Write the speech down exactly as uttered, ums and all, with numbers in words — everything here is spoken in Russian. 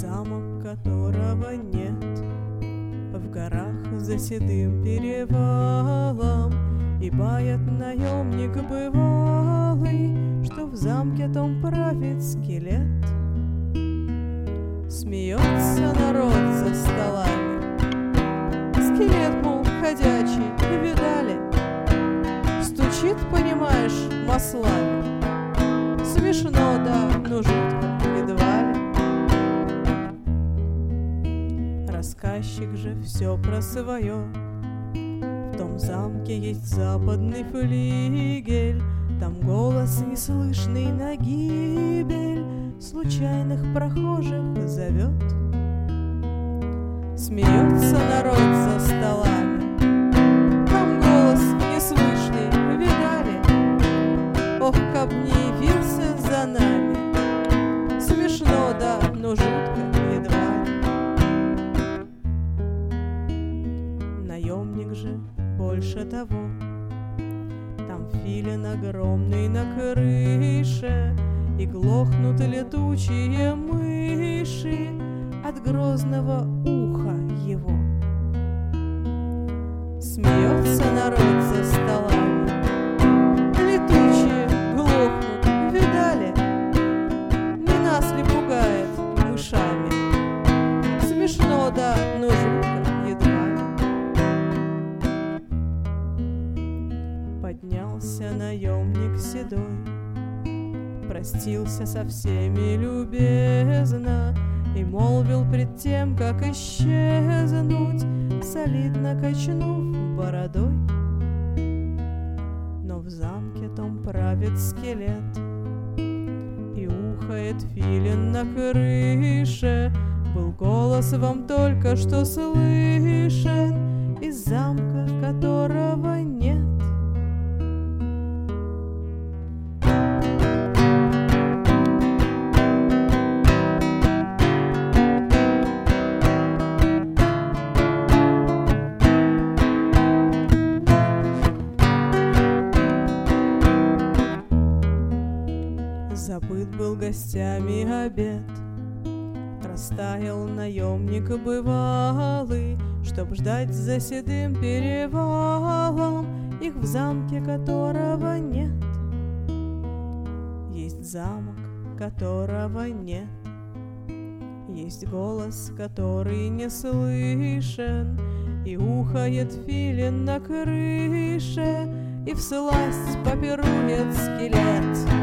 замок, которого нет, в горах за седым перевалом, и бает наемник бывалый, что в замке том правит скелет. Смеется народ за столами, скелет, мол, ходячий, видали? Стучит, понимаешь, маслами. Смешно, да, но жутко, едва ли. Рассказчик же все про свое. В том замке есть западный флигель, там голос неслышный на гибель случайных прохожих зовет. Смеется народ за столами, там голос неслышный, видали? Ох, каб не явился за нами. Смешно, да, но жутко, едва ли. Наемник же больше того, там филин огромный на крыше, и глохнут летучие мыши от грозного уха его. Смеется народ за столами, летучие глохнут, видали? Не нас ли пугает мышами? Смешно, да, но жутко, едва ли. Поднялся наемник седой, простился со всеми любезно и молвил пред тем, как исчезнуть, солидно качнув бородой. Но в замке том правит скелет, и ухает филин на крыше. Был голос вам только что слышен из замка, которого нет. Забыт был гостями обед, растаял наемник бывалый, чтоб ждать за седым перевалом их в замке, которого нет. Есть замок, которого нет, есть голос, который не слышен, и ухает филин на крыше, и всласть попирует скелет.